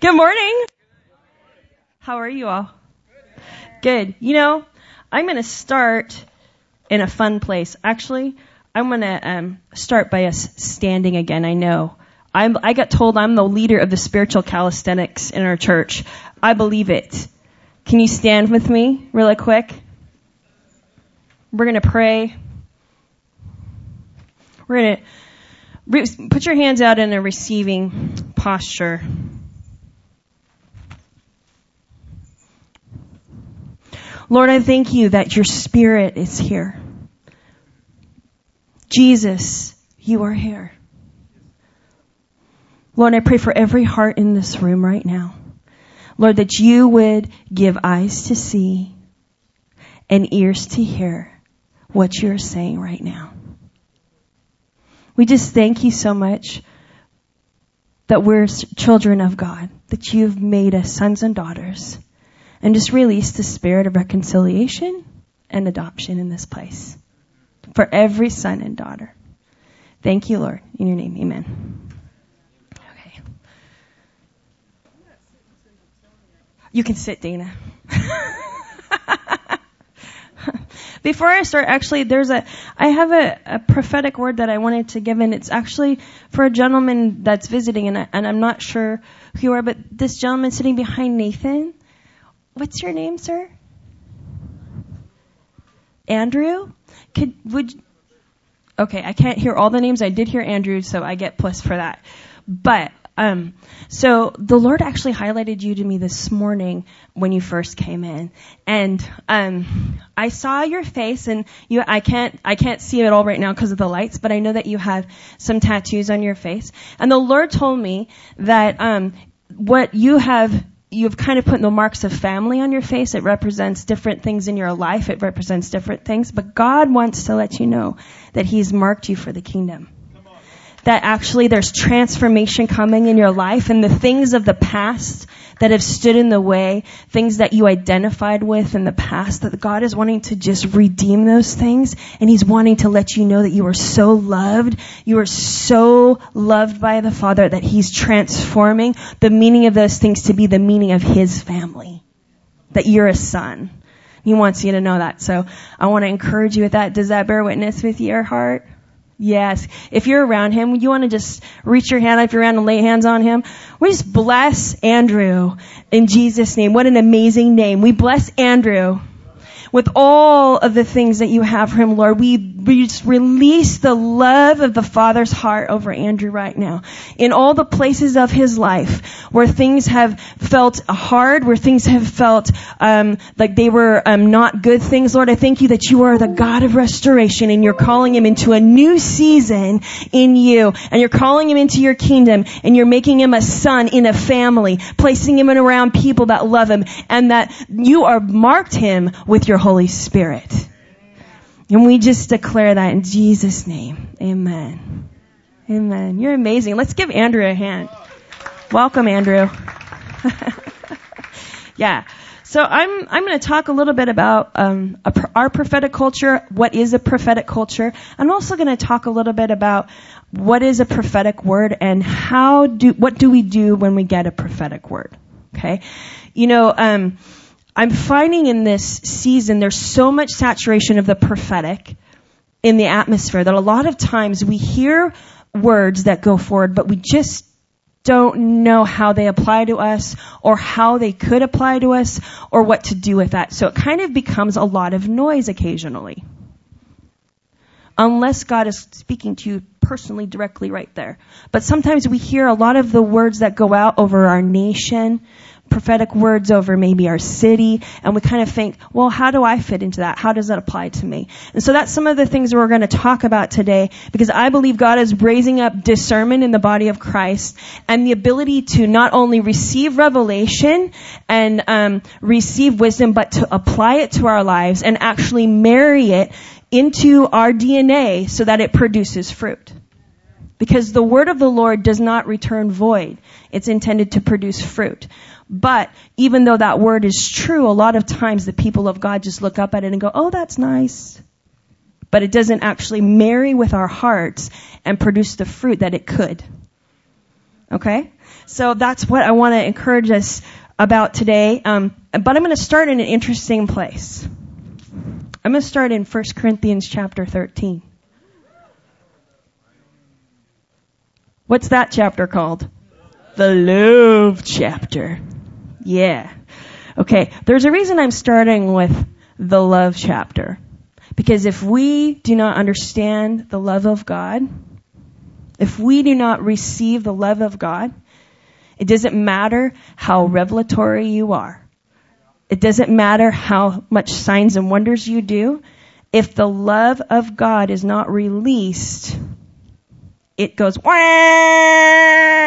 Good morning. How are you all? Good. You know, I'm going to start in a fun place. Actually, I'm going to start by us standing again. I know. I got told I'm the leader of the spiritual calisthenics in our church. I believe it. Can you stand with me really quick? We're going to pray. We're going to put your hands out in a receiving posture. Lord, I thank you that your Spirit is here. Jesus, you are here. Lord, I pray for every heart in this room right now. Lord, that you would give eyes to see and ears to hear what you're saying right now. We just thank you so much that we're children of God, that you've made us sons and daughters, and just release the spirit of reconciliation and adoption in this place for every son and daughter. Thank you, Lord. In your name, amen. Okay. You can sit, Dana. Before I start, actually, I have a prophetic word that I wanted to give, and it's actually for a gentleman that's visiting, and I'm not sure who you are, but this gentleman sitting behind Nathan. What's your name, sir? Andrew? Okay, I can't hear all the names. I did hear Andrew, so I get plus for that. But, so the Lord actually highlighted you to me this morning when you first came in. And, I saw your face, and I can't see it all right now because of the lights, but I know that you have some tattoos on your face. And the Lord told me that, what you've kind of put the marks of family on your face. It represents different things in your life. It represents different things. But God wants to let you know that He's marked you for the kingdom. That actually there's transformation coming in your life, and the things of the past that have stood in the way, things that you identified with in the past, that God is wanting to just redeem those things, and He's wanting to let you know that you are so loved. You are so loved by the Father that He's transforming the meaning of those things to be the meaning of His family. That you're a son. He wants you to know that. So I want to encourage you with that. Does that bear witness with your heart? Yes. If you're around him, you want to just reach your hand up if you're around and lay hands on him. We just bless Andrew in Jesus' name. What an amazing name. We bless Andrew with all of the things that you have for him, Lord. We just release the love of the Father's heart over Andrew right now. In all the places of his life where things have felt hard, where things have felt like they were not good things, Lord, I thank you that you are the God of restoration, and you're calling him into a new season in you, and you're calling him into your kingdom, and you're making him a son in a family, placing him in around people that love him, and that you are marked him with your Holy Spirit. And we just declare that in Jesus' name. Amen. Amen. You're amazing. Let's give Andrew a hand. Welcome, Andrew. Yeah. So I'm going to talk a little bit about our prophetic culture. What is a prophetic culture? I'm also going to talk a little bit about what is a prophetic word and what do we do when we get a prophetic word. Okay. You know, I'm finding in this season there's so much saturation of the prophetic in the atmosphere that a lot of times we hear words that go forward, but we just don't know how they apply to us or how they could apply to us or what to do with that. So it kind of becomes a lot of noise occasionally. Unless God is speaking to you personally directly right there. But sometimes we hear a lot of the words that go out over our nation, prophetic words over maybe our city, and we kind of think, well, how do I fit into that? How does that apply to me? And so that's some of the things we're going to talk about today, because I believe God is raising up discernment in the body of Christ and the ability to not only receive revelation and receive wisdom, but to apply it to our lives and actually marry it into our DNA so that it produces fruit. Because the word of the Lord does not return void. It's intended to produce fruit. But even though that word is true, a lot of times the people of God just look up at it and go, oh, that's nice. But it doesn't actually marry with our hearts and produce the fruit that it could. Okay? So that's what I want to encourage us about today. But I'm going to start in an interesting place. I'm going to start in 1 Corinthians chapter 13. What's that chapter called? The love chapter. Yeah. Okay. There's a reason I'm starting with the love chapter. Because if we do not understand the love of God, if we do not receive the love of God, it doesn't matter how revelatory you are. It doesn't matter how much signs and wonders you do. If the love of God is not released, it goes, wah!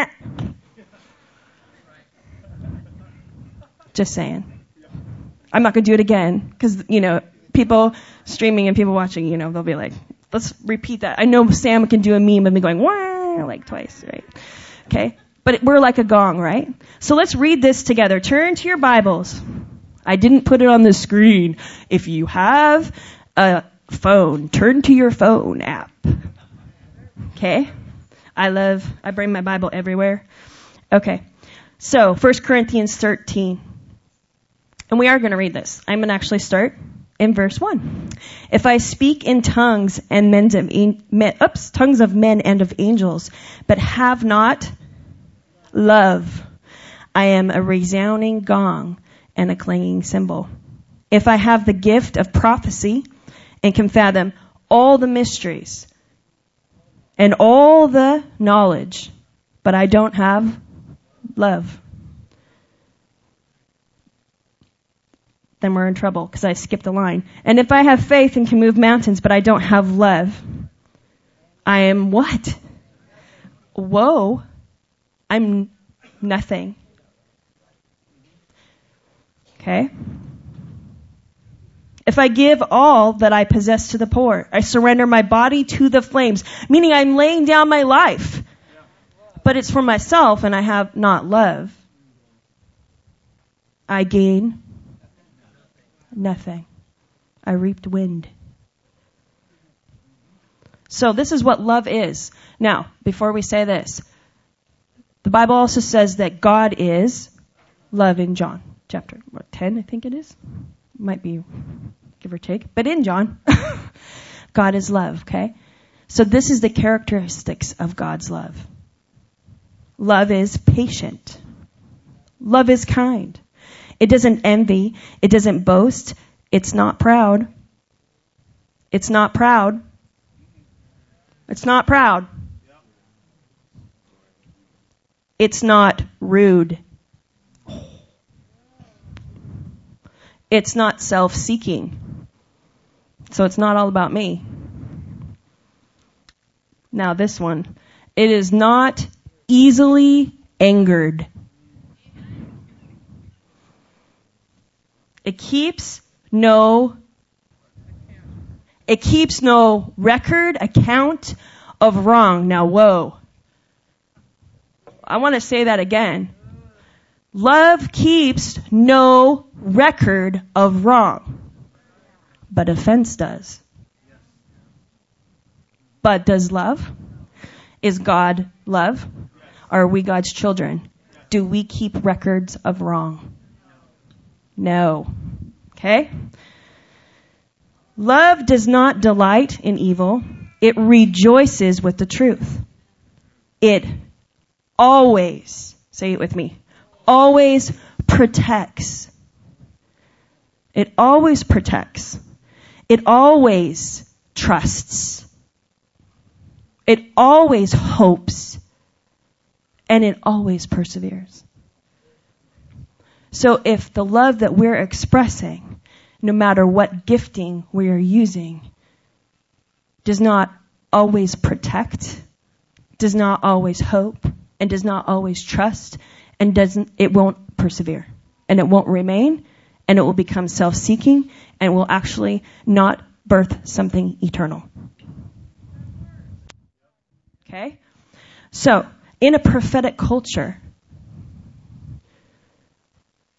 Just saying. I'm not going to do it again because, people streaming and people watching, they'll be like, let's repeat that. I know Sam can do a meme of me going, wah, like twice, right? Okay. But we're like a gong, right? So let's read this together. Turn to your Bibles. I didn't put it on the screen. If you have a phone, turn to your phone app. Okay? I bring my Bible everywhere. Okay. So, 1 Corinthians 13. And we are going to read this. I'm going to actually start in verse 1. If I speak in tongues and tongues of men and of angels, but have not love, I am a resounding gong and a clanging cymbal. If I have the gift of prophecy and can fathom all the mysteries and all the knowledge, but I don't have love, then we're in trouble because I skipped the line. And if I have faith and can move mountains, but I don't have love, I am what? Whoa. I'm nothing. Okay? If I give all that I possess to the poor, I surrender my body to the flames, meaning I'm laying down my life, but it's for myself and I have not love, I gain nothing. I reaped wind. So this is what love is. Now, before we say this, the Bible also says that God is love in John chapter 10, I think it is. Might be give or take. But in John, God is love, okay? So this is the characteristics of God's love. Love is patient. Love is kind. It doesn't envy. It doesn't boast. It's not proud. It's not proud. It's not proud. It's not rude. It's not self-seeking. So it's not all about me. Now this one. It is not easily angered. It keeps no record, account of wrong. Now, whoa. I want to say that again. Love keeps no record of wrong. But offense does. But does love? Is God love? Are we God's children? Do we keep records of wrong? No. Okay? Love does not delight in evil. It rejoices with the truth. It always, say it with me, always protects. It always protects. It always trusts. It always hopes. And it always perseveres. So if the love that we're expressing, no matter what gifting we are using, does not always protect, does not always hope, and does not always trust, and it won't persevere. And it won't remain, and it will become self-seeking, and will actually not birth something eternal. Okay? So, in a prophetic culture,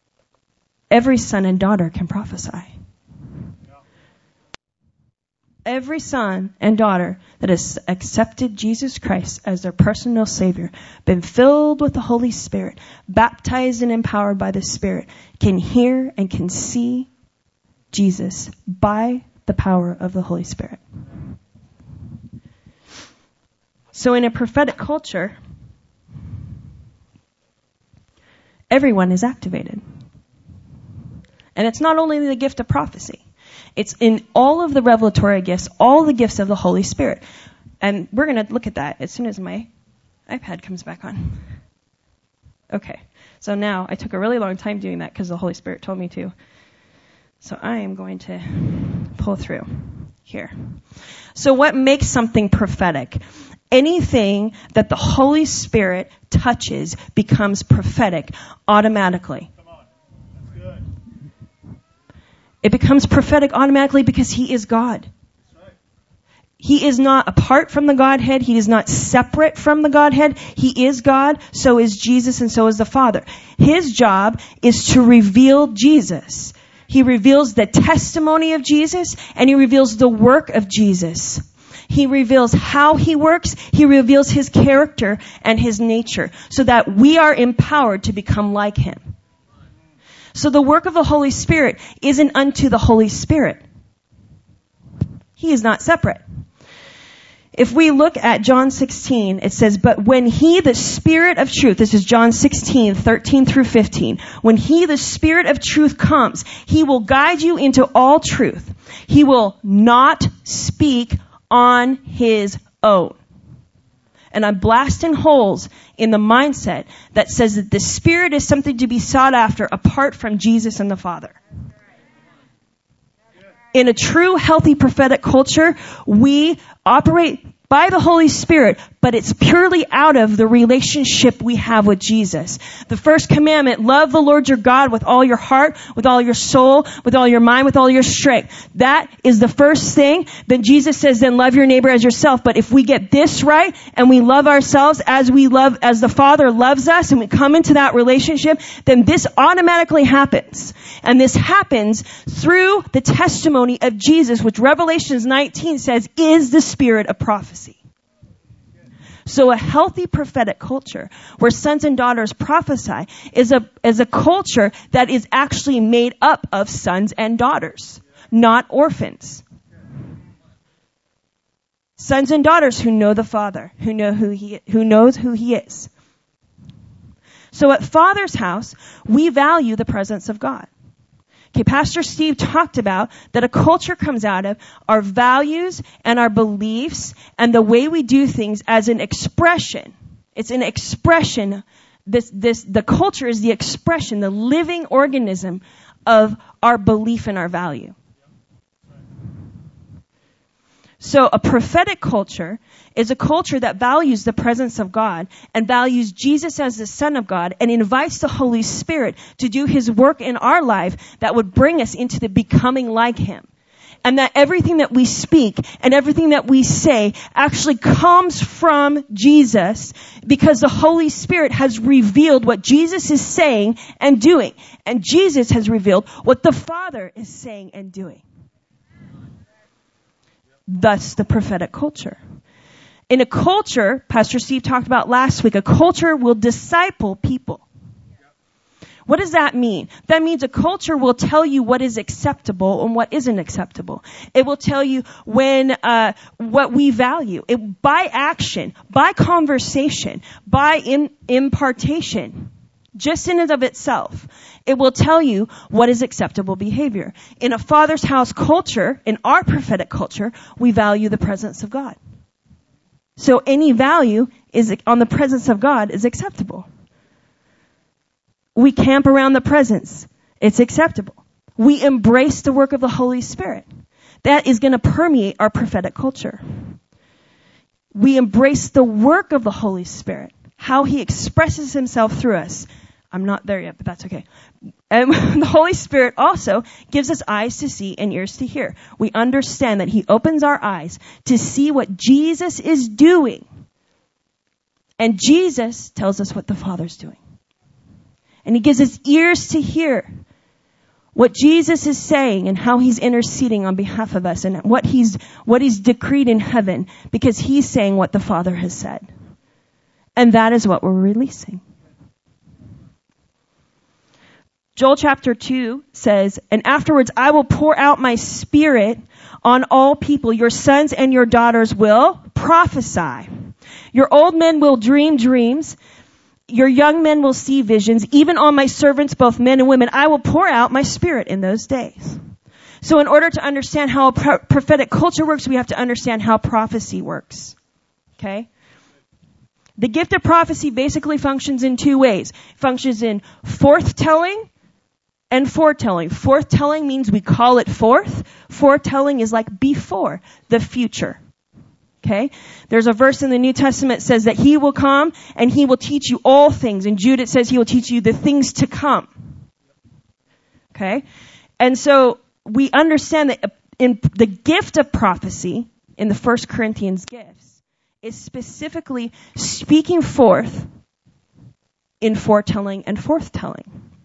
every son and daughter can prophesy. every son and daughter that has accepted Jesus Christ as their personal Savior, been filled with the Holy Spirit, baptized and empowered by the Spirit, can hear and can see Jesus by the power of the Holy Spirit. So in a prophetic culture, everyone is activated. And it's not only the gift of prophecy. It's in all of the revelatory gifts, all the gifts of the Holy Spirit. And we're going to look at that as soon as my iPad comes back on. Okay. So now I took a really long time doing that because the Holy Spirit told me to. So I am going to pull through here. So what makes something prophetic? Anything that the Holy Spirit touches becomes prophetic automatically. Come on. That's good. It becomes prophetic automatically because He is God. That's right. He is not apart from the Godhead. He is not separate from the Godhead. He is God. So is Jesus and so is the Father. His job is to reveal Jesus. He reveals the testimony of Jesus and He reveals the work of Jesus. He reveals how He works. He reveals His character and His nature so that we are empowered to become like Him. So the work of the Holy Spirit isn't unto the Holy Spirit. He is not separate. If we look at John 16, it says, but when He, the Spirit of truth, this is John 16, 13 through 15, when He, the Spirit of truth comes, He will guide you into all truth. He will not speak on His own. And I'm blasting holes in the mindset that says that the Spirit is something to be sought after apart from Jesus and the Father. In a true, healthy, prophetic culture, we operate by the Holy Spirit, but it's purely out of the relationship we have with Jesus. The first commandment, love the Lord your God with all your heart, with all your soul, with all your mind, with all your strength. That is the first thing. Then Jesus says, then love your neighbor as yourself. But if we get this right and we love ourselves as the Father loves us and we come into that relationship, then this automatically happens. And this happens through the testimony of Jesus, which Revelation 19 says is the spirit of prophecy. So a healthy prophetic culture where sons and daughters prophesy is a culture that is actually made up of sons and daughters, not orphans. Sons and daughters who know the Father, who knows who He is. So at Father's house, we value the presence of God. Okay, Pastor Steve talked about that a culture comes out of our values and our beliefs and the way we do things as an expression. It's an expression. The culture is the expression, the living organism of our belief and our value. So a prophetic culture is a culture that values the presence of God and values Jesus as the Son of God and invites the Holy Spirit to do His work in our life that would bring us into the becoming like Him. And that everything that we speak and everything that we say actually comes from Jesus because the Holy Spirit has revealed what Jesus is saying and doing. And Jesus has revealed what the Father is saying and doing. Thus the prophetic culture. In a culture, Pastor Steve talked about last week, a culture will disciple people. What does that mean? That means a culture will tell you what is acceptable and what isn't acceptable. It will tell you what we value. By action, by conversation, by impartation, just in and of itself, it will tell you what is acceptable behavior. In a Father's house culture, in our prophetic culture, we value the presence of God. So any value on the presence of God is acceptable. We camp around the presence. It's acceptable. We embrace the work of the Holy Spirit. That is going to permeate our prophetic culture. We embrace the work of the Holy Spirit, how He expresses Himself through us. I'm not there yet, but that's okay. And the Holy Spirit also gives us eyes to see and ears to hear. We understand that He opens our eyes to see what Jesus is doing. And Jesus tells us what the Father's doing. And He gives us ears to hear what Jesus is saying and how he's interceding on behalf of us and what he's decreed in heaven, because he's saying what the Father has said. And that is what we're releasing. Joel chapter 2 says, "And afterwards I will pour out my spirit on all people. Your sons and your daughters will prophesy. Your old men will dream dreams. Your young men will see visions. Even on my servants, both men and women, I will pour out my spirit in those days." So in order to understand how a prophetic culture works, we have to understand how prophecy works. Okay? The gift of prophecy basically functions in two ways. It functions in forthtelling and foretelling. Forthtelling means we call it forth. Foretelling is like before, the future. Okay? There's a verse in the New Testament that says that he will come and he will teach you all things. In Jude it says he will teach you the things to come. Okay? And so we understand that in the gift of prophecy, in the 1 Corinthians gifts, is specifically speaking forth in foretelling and forthtelling.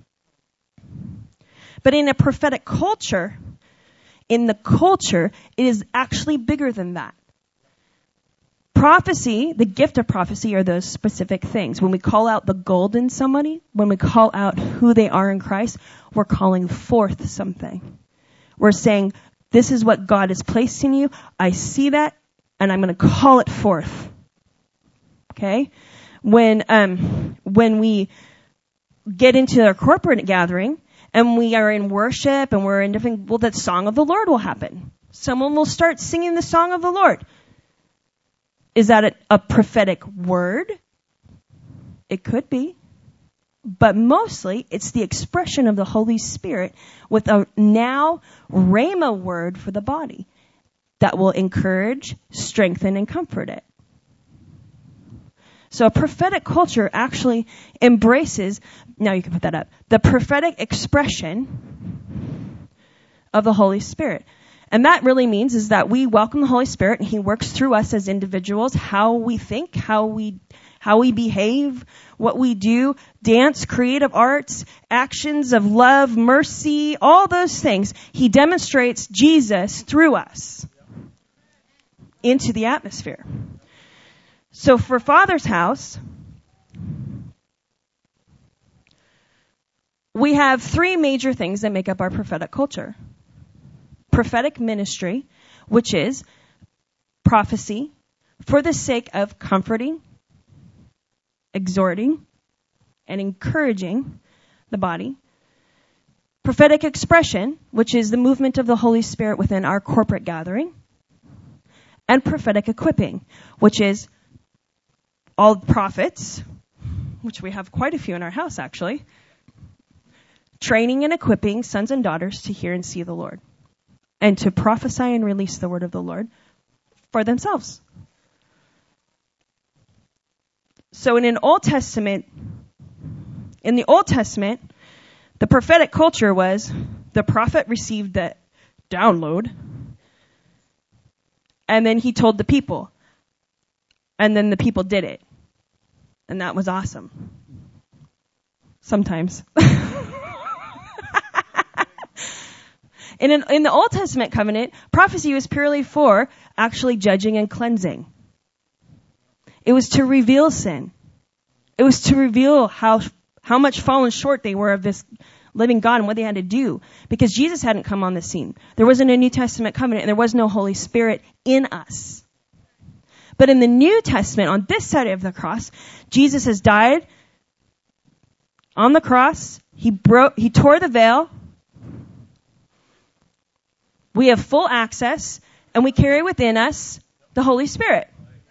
But in a prophetic culture, in the culture, it is actually bigger than that. Prophecy, the gift of prophecy, are those specific things. When we call out the gold in somebody, when we call out who they are in Christ, we're calling forth something. We're saying, this is what God has placed in you. I see that, and I'm going to call it forth. Okay? When we get into a corporate gathering, and we are in worship, and we're in different, well, the song of the Lord will happen. Someone will start singing the song of the Lord. Is that a prophetic word? It could be. But mostly, it's the expression of the Holy Spirit with a now rhema word for the body that will encourage, strengthen, and comfort it. So a prophetic culture actually embraces, now you can put that up, the prophetic expression of the Holy Spirit. And that really means is that we welcome the Holy Spirit and he works through us as individuals, how we think, how we behave, what we do, dance, creative arts, actions of love, mercy, all those things. He demonstrates Jesus through us into the atmosphere. So for Father's House, we have three major things that make up our prophetic culture. Prophetic ministry, which is prophecy for the sake of comforting, exhorting, and encouraging the body. Prophetic expression, which is the movement of the Holy Spirit within our corporate gathering. And prophetic equipping, which is all prophets, which we have quite a few in our house actually, training and equipping sons and daughters to hear and see the Lord, and to prophesy and release the word of the Lord for themselves. So in the Old Testament, the prophetic culture was the prophet received the download, and then he told the people. And then the people did it. And that was awesome. Sometimes. In the Old Testament covenant, prophecy was purely for actually judging and cleansing. It was to reveal sin. It was to reveal how much fallen short they were of this living God and what they had to do. Because Jesus hadn't come on the scene. There wasn't a New Testament covenant and there was no Holy Spirit in us. But in the New Testament, on this side of the cross, Jesus has died on the cross. He tore the veil. We have full access, and we carry within us the Holy Spirit.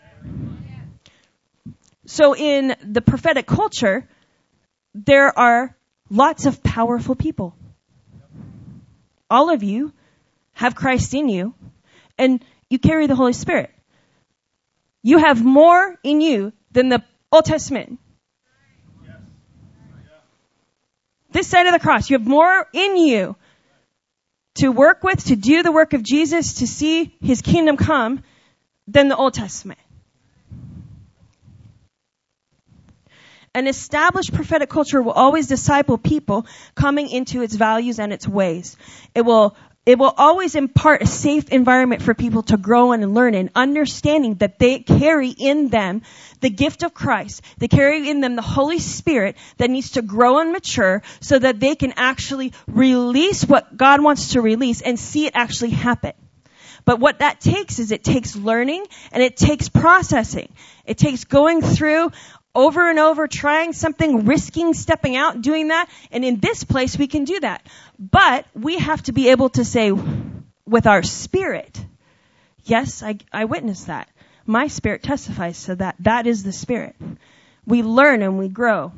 So in the prophetic culture, there are lots of powerful people. All of you have Christ in you, and you carry the Holy Spirit. You have more in you than the Old Testament. This side of the cross, you have more in you to work with, to do the work of Jesus, to see his kingdom come than the Old Testament. An established prophetic culture will always disciple people coming into its values and its ways. It will always impart a safe environment for people to grow and learn in, understanding that they carry in them the gift of Christ. They carry in them the Holy Spirit that needs to grow and mature so that they can actually release what God wants to release and see it actually happen. But what that takes is it takes learning and it takes processing. It takes going through over and over, trying something, risking stepping out, doing that. And in this place, we can do that. But we have to be able to say with our spirit, yes, I witnessed that. My spirit testifies to that. That is the Spirit. We learn and we grow.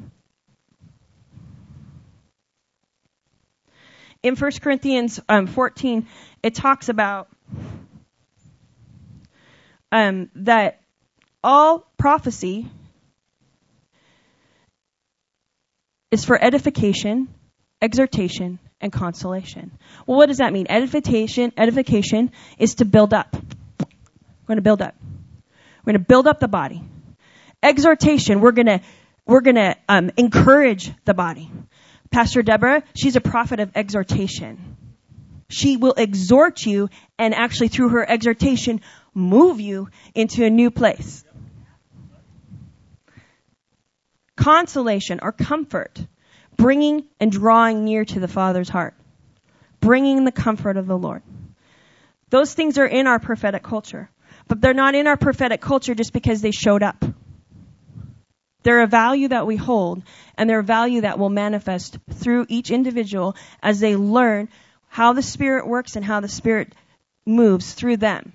In 1 Corinthians 14, it talks about that all prophecy is for edification, exhortation, and consolation. Well, what does that mean? Edification is to build up. We're going to build up. We're going to build up the body. Exhortation, we're going to encourage the body. Pastor Deborah, she's a prophet of exhortation. She will exhort you and actually through her exhortation move you into a new place. Consolation or comfort, bringing and drawing near to the Father's heart, bringing the comfort of the Lord. Those things are in our prophetic culture, but they're not in our prophetic culture just because they showed up. They're a value that we hold, and they're a value that will manifest through each individual as they learn how the Spirit works and how the Spirit moves through them.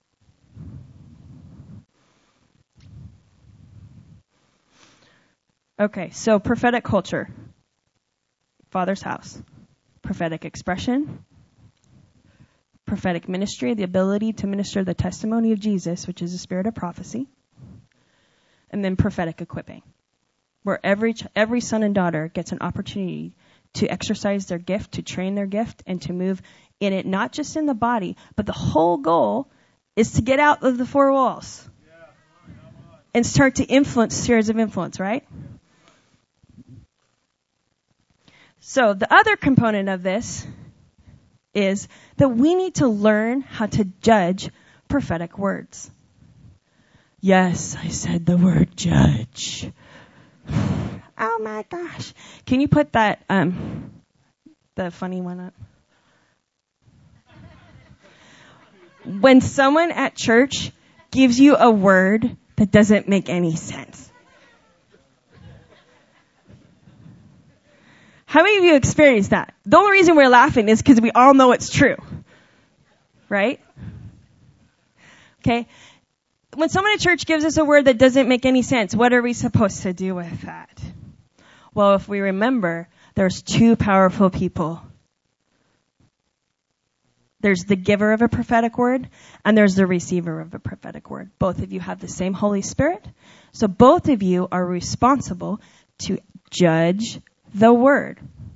Okay, so prophetic culture. Father's house. Prophetic expression. Prophetic ministry, the ability to minister the testimony of Jesus, which is the spirit of prophecy. And then prophetic equipping, where every son and daughter gets an opportunity to exercise their gift, to train their gift, and to move in it, not just in the body, but the whole goal is to get out of the four walls and start to influence spheres of influence, right? So the other component of this is that we need to learn how to judge prophetic words. Yes, I said the word judge. Oh my gosh. Can you put that, the funny one up? When someone at church gives you a word that doesn't make any sense. How many of you experienced that? The only reason we're laughing is because we all know it's true. Right? Okay? When someone at church gives us a word that doesn't make any sense, what are we supposed to do with that? Well, if we remember, there's two powerful people. There's the giver of a prophetic word, and there's the receiver of a prophetic word. Both of you have the same Holy Spirit, so both of you are responsible to judge the word.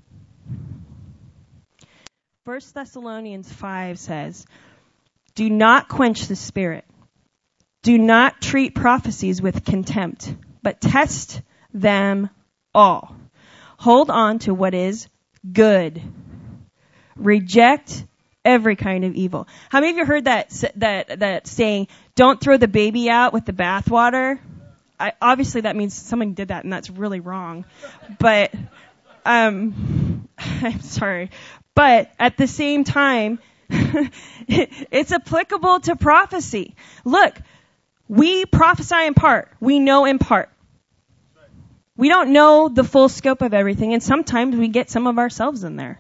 1 Thessalonians 5 says, do not quench the Spirit. Do not treat prophecies with contempt, but test them all. Hold on to what is good. Reject every kind of evil. How many of you heard that saying, don't throw the baby out with the bathwater? Obviously that means someone did that and that's really wrong. But, I'm sorry. But at the same time, it's applicable to prophecy. Look, we prophesy in part. We know in part. We don't know the full scope of everything, and sometimes we get some of ourselves in there.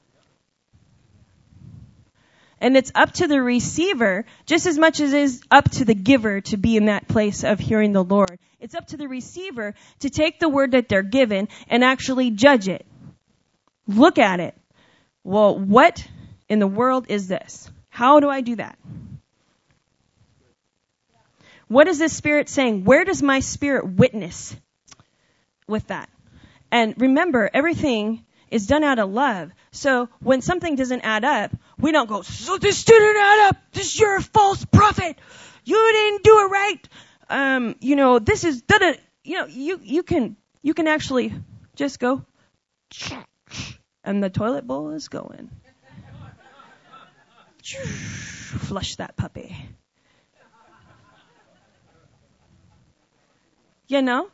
And it's up to the receiver, just as much as it is up to the giver to be in that place of hearing the Lord. It's up to the receiver to take the word that they're given and actually judge it. Look at it. Well, what in the world is this? How do I do that? What is this Spirit saying? Where does my spirit witness with that? And remember, everything is done out of love. So when something doesn't add up, we don't go, so this didn't add up. This you're a false prophet. You didn't do it right. This is, you can You can actually just go, and the toilet bowl is going. Flush that puppy. You know?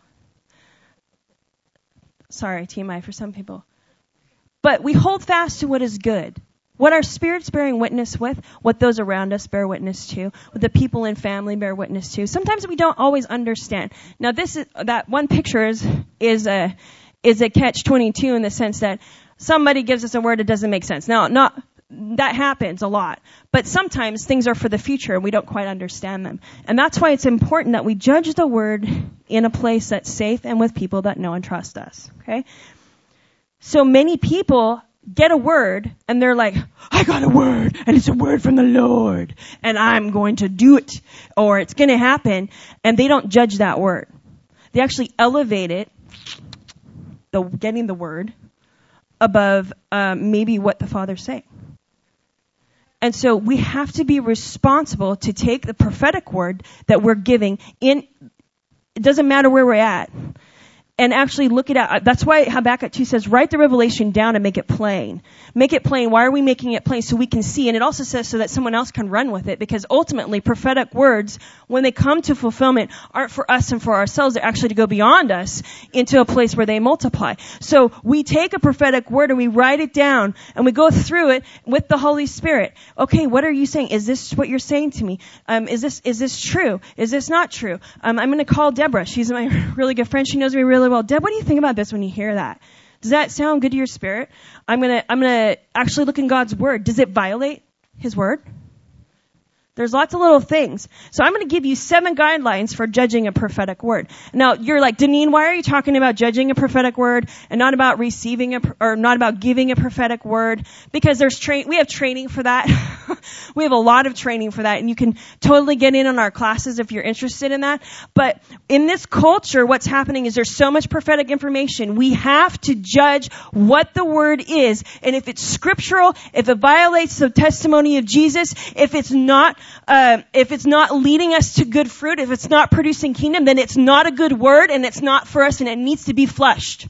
Sorry, TMI for some people. But we hold fast to what is good. What our spirit's bearing witness with, what those around us bear witness to, what the people in family bear witness to. Sometimes we don't always understand. Now that one picture is a catch-22 in the sense that somebody gives us a word that doesn't make sense. Now, that happens a lot. But sometimes things are for the future and we don't quite understand them. And that's why it's important that we judge the word in a place that's safe and with people that know and trust us. Okay? So many people get a word and they're like, I got a word and it's a word from the Lord and I'm going to do it or it's going to happen, and they don't judge that word. They actually elevate it, getting the word, above maybe what the Father's saying. And so we have to be responsible to take the prophetic word that we're giving in. It doesn't matter where we're at. And actually look it out. That's why Habakkuk 2 says, write the revelation down and make it plain. Make it plain. Why are we making it plain? So we can see. And it also says so that someone else can run with it. Because ultimately, prophetic words, when they come to fulfillment, aren't for us and for ourselves. They're actually to go beyond us into a place where they multiply. So we take a prophetic word and we write it down and we go through it with the Holy Spirit. Okay, what are you saying? Is this what you're saying to me? Is this true? Is this not true? I'm going to call Deborah. She's my really good friend. She knows me really well. Deb, what do you think about this when you hear that? Does that sound good to your spirit? I'm gonna actually look in God's word. Does it violate His word? There's lots of little things. So I'm going to give you 7 guidelines for judging a prophetic word. Now, you're like, Deneen, why are you talking about judging a prophetic word and not about receiving or not about giving a prophetic word? Because we have training for that. We have a lot of training for that, and you can totally get in on our classes if you're interested in that. But in this culture, what's happening is there's so much prophetic information. We have to judge what the word is, and if it's scriptural, if it violates the testimony of Jesus, if it's not leading us to good fruit, if it's not producing kingdom, then it's not a good word and it's not for us and it needs to be flushed.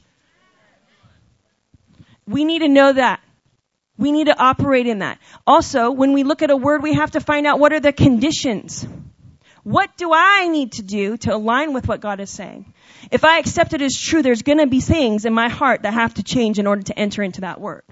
We need to know that. We need to operate in that. Also, when we look at a word, we have to find out what are the conditions. What do I need to do to align with what God is saying? If I accept it as true, there's going to be things in my heart that have to change in order to enter into that word.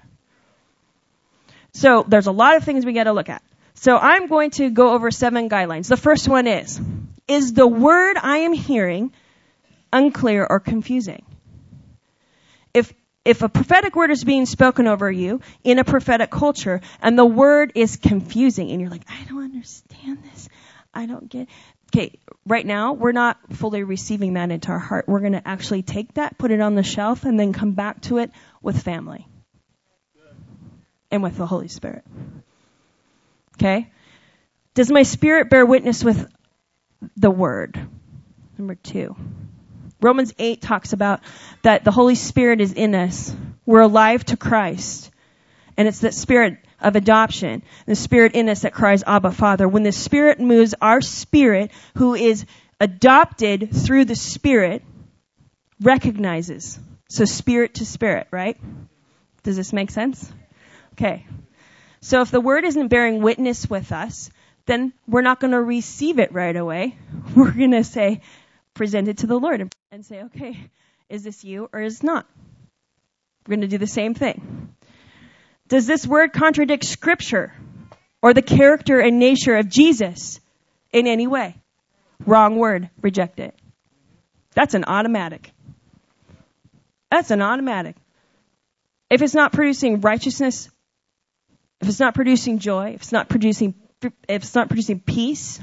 So there's a lot of things we got to look at. So I'm going to go over 7 guidelines. The first one is the word I am hearing unclear or confusing? If a prophetic word is being spoken over you in a prophetic culture and the word is confusing and you're like, I don't understand this, I don't get it. Okay, right now we're not fully receiving that into our heart. We're going to actually take that, put it on the shelf, and then come back to it with family and with the Holy Spirit. Okay? Does my spirit bear witness with the word? Number 2. Romans 8 talks about that the Holy Spirit is in us. We're alive to Christ. And it's that spirit of adoption, the spirit in us that cries, Abba, Father. When the Spirit moves, our spirit, who is adopted through the Spirit, recognizes. So spirit to spirit, right? Does this make sense? Okay. So if the word isn't bearing witness with us, then we're not going to receive it right away. We're going to say, present it to the Lord and say, okay, is this you or is it not? We're going to do the same thing. Does this word contradict Scripture or the character and nature of Jesus in any way? Wrong word. Reject it. That's an automatic. That's an automatic. If it's not producing righteousness, if it's not producing joy, if it's not producing peace,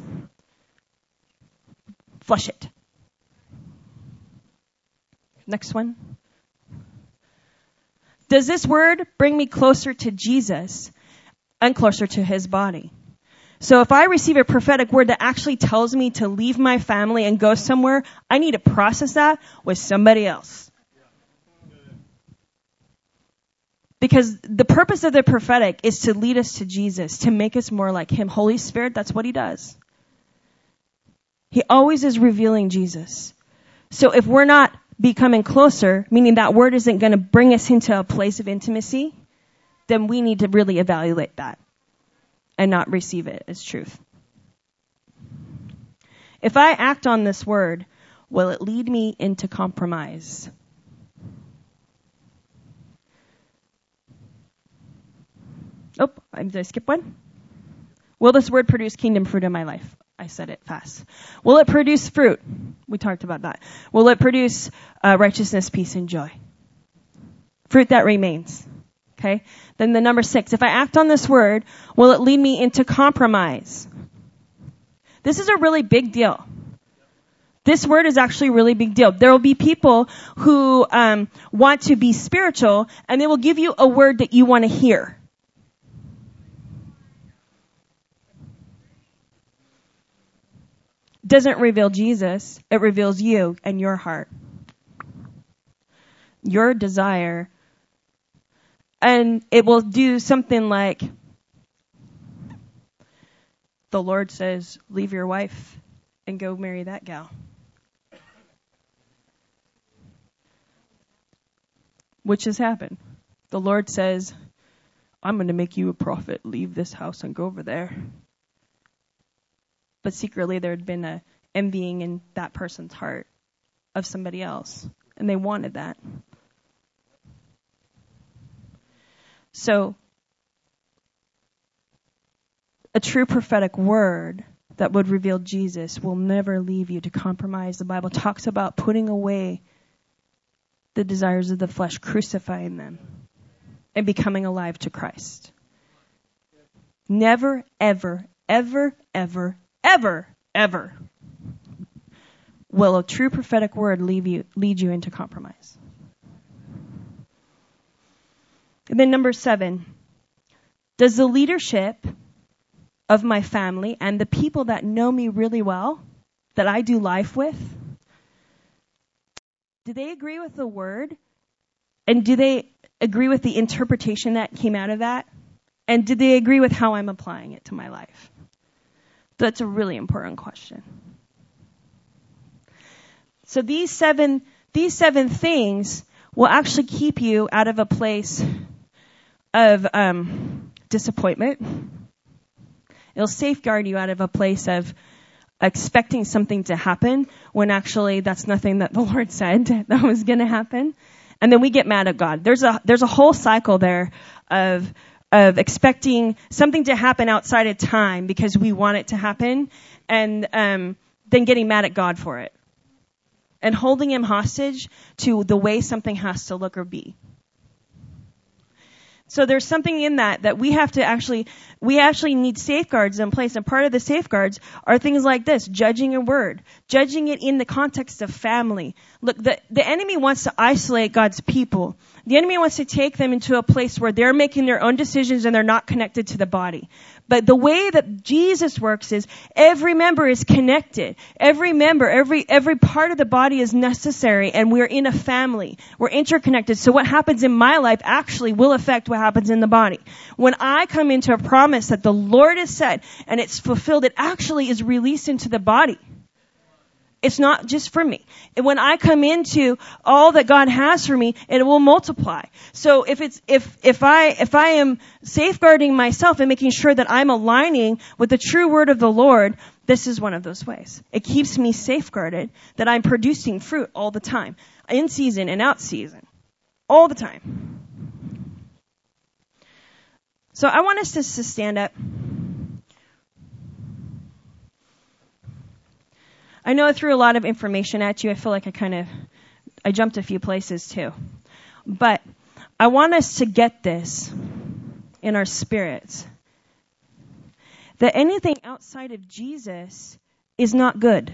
flush it. Next one. Does this word bring me closer to Jesus and closer to His body? So if I receive a prophetic word that actually tells me to leave my family and go somewhere, I need to process that with somebody else. Because the purpose of the prophetic is to lead us to Jesus, to make us more like Him. Holy Spirit, that's what He does. He always is revealing Jesus. So if we're not becoming closer, meaning that word isn't going to bring us into a place of intimacy, then we need to really evaluate that and not receive it as truth. If I act on this word, will it lead me into compromise? Oh, did I skip one? Will this word produce kingdom fruit in my life? I said it fast. Will it produce fruit? We talked about that. Will it produce righteousness, peace, and joy? Fruit that remains. Okay? Then the number 6. If I act on this word, will it lead me into compromise? This is a really big deal. This word is actually a really big deal. There will be people who want to be spiritual, and they will give you a word that you want to hear. Doesn't reveal Jesus. It reveals you and your heart. Your desire. And it will do something like, the Lord says, leave your wife and go marry that gal. Which has happened. The Lord says, I'm going to make you a prophet. Leave this house and go over there. But secretly there had been a envying in that person's heart of somebody else. And they wanted that. So, a true prophetic word that would reveal Jesus will never leave you to compromise. The Bible talks about putting away the desires of the flesh, crucifying them, and becoming alive to Christ. Never, ever, ever, ever, ever, ever will a true prophetic word lead you into compromise. And then number 7, does the leadership of my family and the people that know me really well, that I do life with, do they agree with the word? And do they agree with the interpretation that came out of that? And do they agree with how I'm applying it to my life? That's a really important question. So these seven things will actually keep you out of a place of disappointment. It'll safeguard you out of a place of expecting something to happen when actually that's nothing that the Lord said that was going to happen. And then we get mad at God. There's a whole cycle there of expecting something to happen outside of time because we want it to happen, and then getting mad at God for it. And holding him hostage to the way something has to look or be. So there's something in that we have to actually need safeguards in place. And part of the safeguards are things like this: judging a word, judging it in the context of family. Look, the enemy wants to isolate God's people. The enemy wants to take them into a place where they're making their own decisions and they're not connected to the body. But the way that Jesus works is every member is connected. Every member, every part of the body is necessary, and we're in a family. We're interconnected. So what happens in my life actually will affect what happens in the body. When I come into a promise that the Lord has said and it's fulfilled, it actually is released into the body. It's not just for me. And when I come into all that God has for me, it will multiply. So if I am safeguarding myself and making sure that I'm aligning with the true word of the Lord, this is one of those ways. It keeps me safeguarded that I'm producing fruit all the time, in season and out season, all the time. So I want us to stand up. I know I threw a lot of information at you. I feel like I jumped a few places too. But I want us to get this in our spirits. That anything outside of Jesus is not good.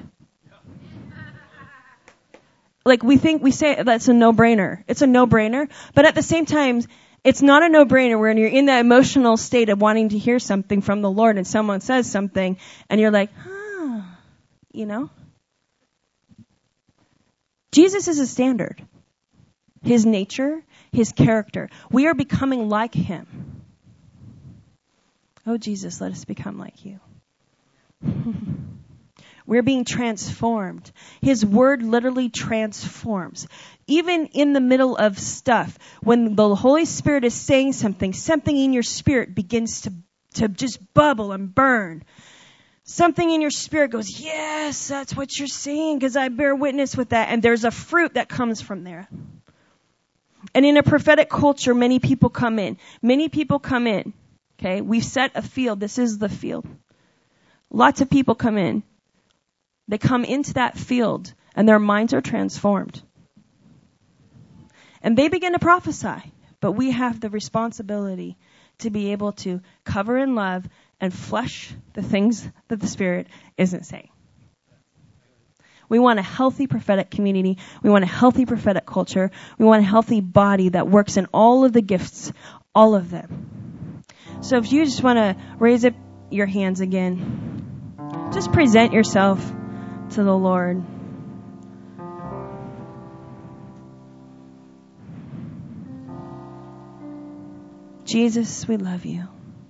Like we say that's a no-brainer. It's a no-brainer. But at the same time, it's not a no-brainer when you're in that emotional state of wanting to hear something from the Lord and someone says something and you're like, you know? Jesus is a standard. His nature, his character. We are becoming like him. Oh, Jesus, let us become like you. We're being transformed. His word literally transforms. Even in the middle of stuff, when the Holy Spirit is saying something in your spirit begins to just bubble and burn. Something in your spirit goes, yes, that's what you're saying, because I bear witness with that. And there's a fruit that comes from there. And in a prophetic culture, many people come in. Okay, we've set a field. This is the field. Lots of people come in. They come into that field, and their minds are transformed. And they begin to prophesy. But we have the responsibility to be able to cover in love and flush the things that the Spirit isn't saying. We want a healthy prophetic community. We want a healthy prophetic culture. We want a healthy body that works in all of the gifts, all of them. So if you just want to raise up your hands again, just present yourself to the Lord. Jesus, we love you.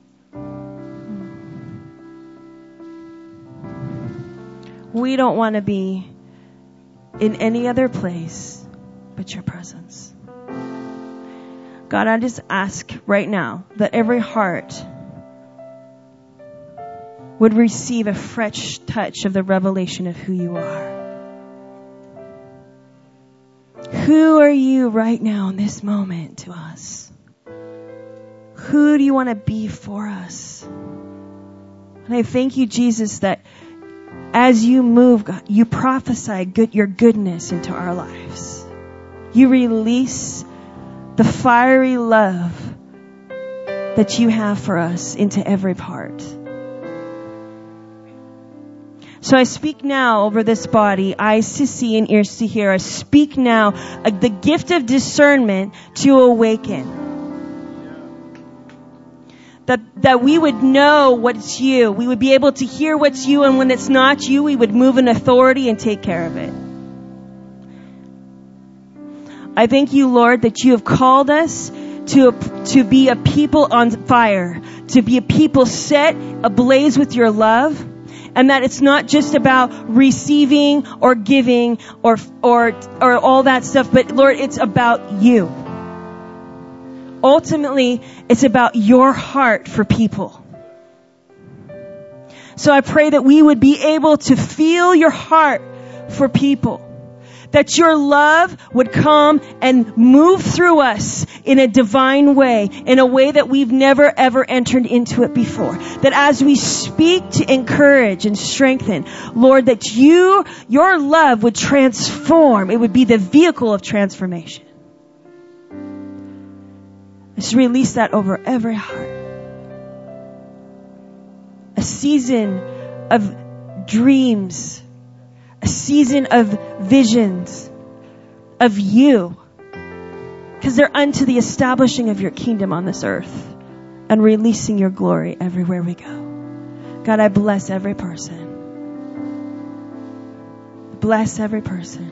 We don't want to be in any other place but your presence. God, I just ask right now that every heart would receive a fresh touch of the revelation of who you are. Who are you right now in this moment to us? Who do you want to be for us? And I thank you, Jesus, that as you move, God, you prophesy your goodness into our lives. You release the fiery love that you have for us into every part. So I speak now over this body, eyes to see and ears to hear. I speak now the gift of discernment to awaken. That we would know what's you. We would be able to hear what's you, and when it's not you, we would move in authority and take care of it. I thank you, Lord, that you have called us to be a people on fire, to be a people set ablaze with your love, and that it's not just about receiving or giving or all that stuff, but Lord, it's about you. Ultimately, it's about your heart for people. So I pray that we would be able to feel your heart for people. That your love would come and move through us in a divine way, in a way that we've never ever entered into it before. That as we speak to encourage and strengthen, Lord, that your love would transform. It would be the vehicle of transformation. Let's release that over every heart. A season of dreams. A season of visions of you. Because they're unto the establishing of your kingdom on this earth. And releasing your glory everywhere we go. God, I bless every person. Bless every person.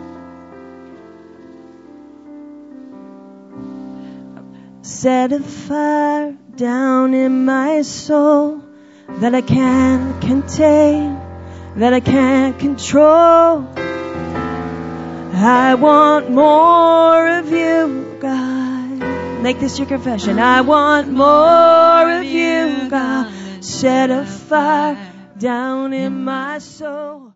Set a fire down in my soul that I can't contain, that I can't control. I want more of you, God. Make this your confession. I want more of you, God. Set a fire down in my soul.